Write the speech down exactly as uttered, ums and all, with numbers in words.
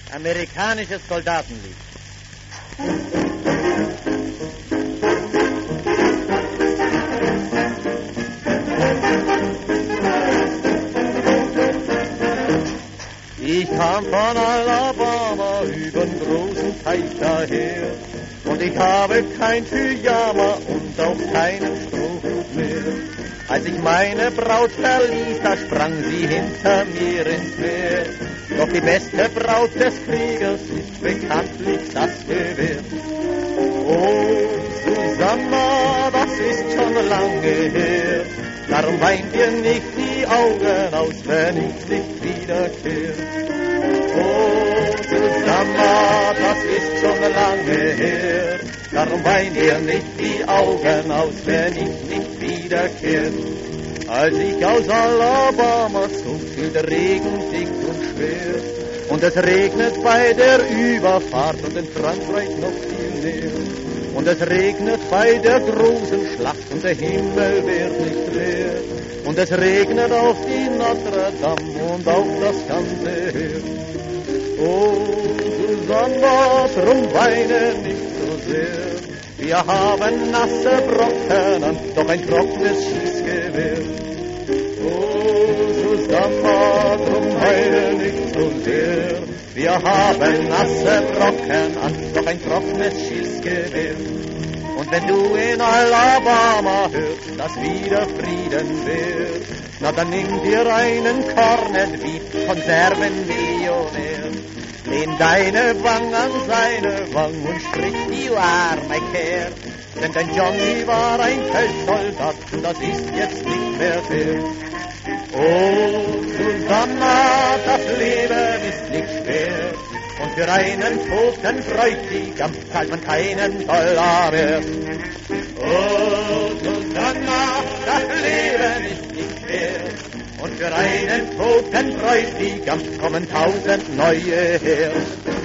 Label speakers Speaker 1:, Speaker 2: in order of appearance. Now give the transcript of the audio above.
Speaker 1: Amerikanisches Soldatenlied. Ich kam von Alabama übern großen Teich daher und ich habe kein Pyjama und auch keinen Strohhut mehr. Als ich meine Braut verließ, da sprang sie hinter mir ins Meer. Doch die beste Braut des Kriegers ist bekanntlich das Gewehr. Oh, Susanna, das ist schon lange her. Darum weint dir nicht die Augen aus, wenn ich nicht wiederkehr. Oh, Susanna, das ist schon lange her. Darum weint dir nicht die Augen aus, wenn ich nicht wiederkehr. Als ich aus Alabama zog, fiel der Regen dick und schwer. Und es regnet bei der Überfahrt und in Frankreich noch viel mehr. Und es regnet bei der großen Schlacht und der Himmel wird nicht leer. Und es regnet auf die Notre Dame und auf das ganze Heer. Oh, Susanna, drum weine nicht so sehr. Wir haben nasse Brocken an, doch ein trockenes Schießgewehr. Oh, Susanna, drum weine nicht so sehr. Wir haben nasse Brocken an, doch ein trockenes Schießgewehr. Und wenn du in Alabama hörst, dass wieder Frieden wär, na dann nimm dir einen Cornet Beef, Konservenmillionär. Lehn deine Wang an seine Wang und sprich die arme Kerl. Denn dein Johnny war ein Feldsoldat und das ist jetzt nicht mehr fair. Oh, Susanna, das Leben ist nicht schwer. Und für einen toten Bräutigam zahlt man keinen Dollar mehr. Oh, Susanna, das Leben ist nicht schwer. Und für einen toten Bräutigam kommen tausend neue her.